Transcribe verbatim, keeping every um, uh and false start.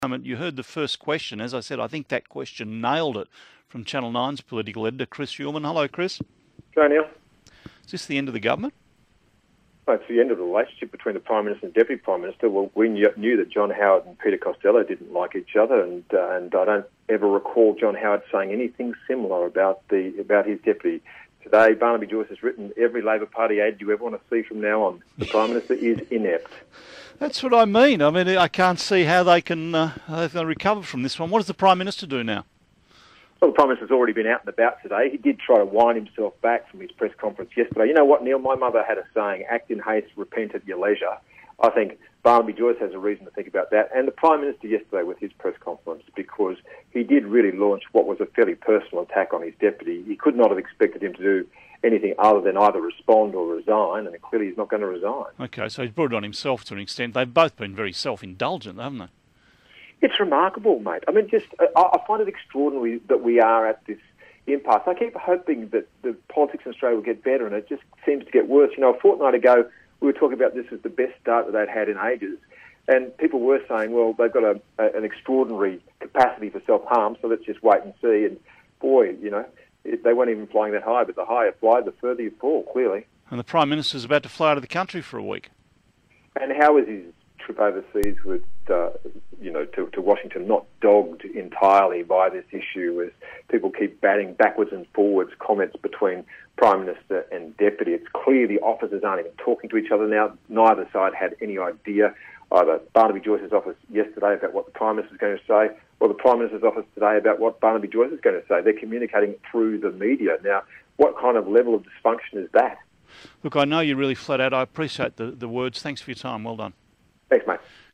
moment. You heard the first question. As I said, I think that question nailed it from Channel nine's political editor, Chris Uhlmann. Hello, Chris. Go, Neil. Is this the end of the government? Well, it's the end of the relationship between the Prime Minister and Deputy Prime Minister. Well, we knew that John Howard and Peter Costello didn't like each other, and uh, and I don't ever recall John Howard saying anything similar about the about his deputy. Today, Barnaby Joyce has written every Labor Party ad you ever want to see from now on. The Prime Minister is inept. That's what I mean. I mean, I can't see how they can uh, how they can recover from this one. What does the Prime Minister do now? Well, the Prime Minister's already been out and about today. He did try to wind himself back from his press conference yesterday. You know what, Neil? My mother had a saying, act in haste, repent at your leisure. I think Barnaby Joyce has a reason to think about that. And the Prime Minister yesterday with his press conference, because he did really launch what was a fairly personal attack on his deputy. He could not have expected him to do anything other than either respond or resign, and clearly he's not going to resign. Okay, so he's brought it on himself to an extent. They've both been very self-indulgent, haven't they? It's remarkable, mate. I mean, just I, I find it extraordinary that we are at this impasse. I keep hoping that the politics in Australia will get better, and it just seems to get worse. You know, a fortnight ago, we were talking about this as the best start that they'd had in ages, and people were saying, well, they've got a, a, an extraordinary capacity for self-harm, so let's just wait and see. And boy, you know, it, they weren't even flying that high, but the higher you fly, the further you fall, clearly. And the Prime Minister's about to fly out of the country for a week. And how is his trip overseas with, uh, you know, to, to Washington not dogged entirely by this issue as people keep batting backwards and forwards comments between Prime Minister and Deputy? It's clear the officers aren't even talking to each other now. Neither side had any idea, either Barnaby Joyce's office yesterday about what the Prime Minister is going to say, or the Prime Minister's office today about what Barnaby Joyce is going to say. They're communicating through the media. Now, what kind of level of dysfunction is that? Look, I know you're really flat out. I appreciate the, the words. Thanks for your time. Well done. Thanks, mate.